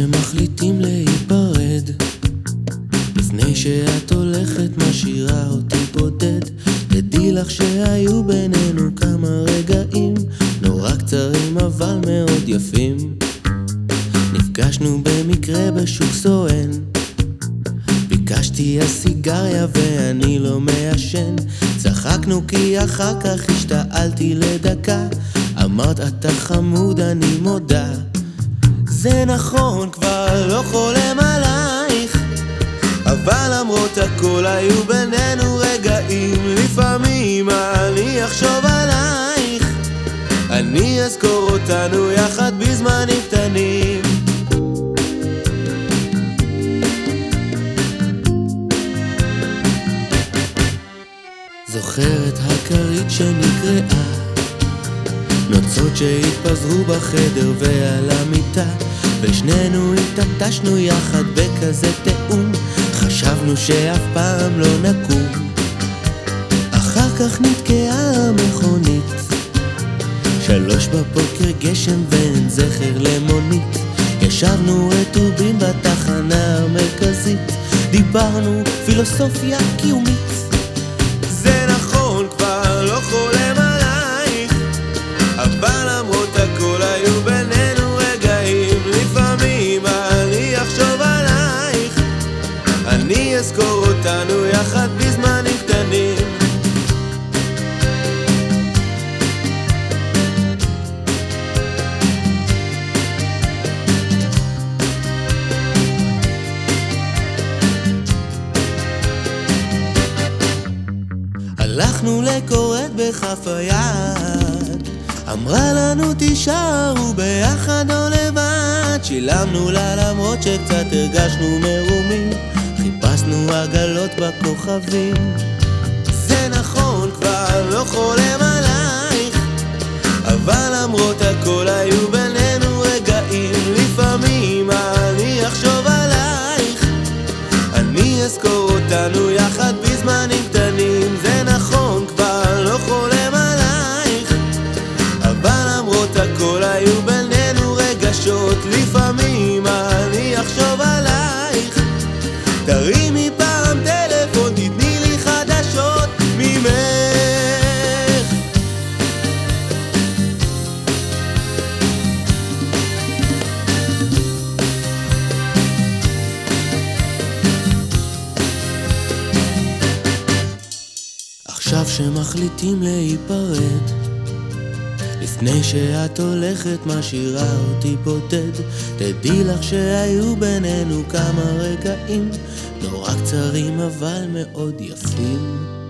שמחליטים להיפרד, לפני שאת הולכת משאירה אותי בודד. תדעי לך שהיו בינינו כמה רגעים נורא קצרים אבל מאוד יפים. נפגשנו במקרה בשוק סואן, ביקשתי הסיגריה ואני לא מעשן. צחקנו כי אחר כך השתעלתי לדקה, אמרת אתה חמוד אני מודה. זה נכון כבר לא חולם עלייך, אבל למרות הכל היו בינינו רגעים. לפעמים אני אחשוב עלייך, אני אזכור אותנו יחד בזמנים קטנים. זוכרת הכרית שנקראה, נוצות שהתפזרו בחדר ועל המיטה, ושנינו התעטשנו יחד בכזה תאום. חשבנו שאף פעם לא נקום. אחר כך נתקעה המכונית, 3 בבוקר גשם ואין זכר למונית. ישבנו רטובים בתחנה המרכזית, דיברנו פילוסופיה קיומית. זה נכון כבר לא חולם עלייך, אבל למרות הכל היו בינינו רגעים. לפעמים אני אחשוב עלייך, אני אזכור אותנו יחד בזמנים קטנים. הלכנו לקורת בכף היד, אמרה לנו תישארו ביחד או לבד. שילמנו לה למרות שקצת הרגשנו מרומים, חיפשנו עגלות בכוכבים. זה נכון כבר לא חולם עלייך, אבל למרות הכל היו בינינו רגעים. לפעמים אני אחשוב עלייך, אני אזכור אותנו יחד בזמנים קטנים. זה נכון כבר לא חולם עלייך, אבל למרות הכל היו בינינו רגשות. לפעמים אני אחשוב עלייך, תרימי פעם טלפון תתני לי חדשות ממך. עכשיו שמחליטים להיפרד, לפני שאת הולכת משאירה אותי בודד. תדעי לך שהיו בינינו כמה רגעים נורא קצרים אבל מאוד יפים.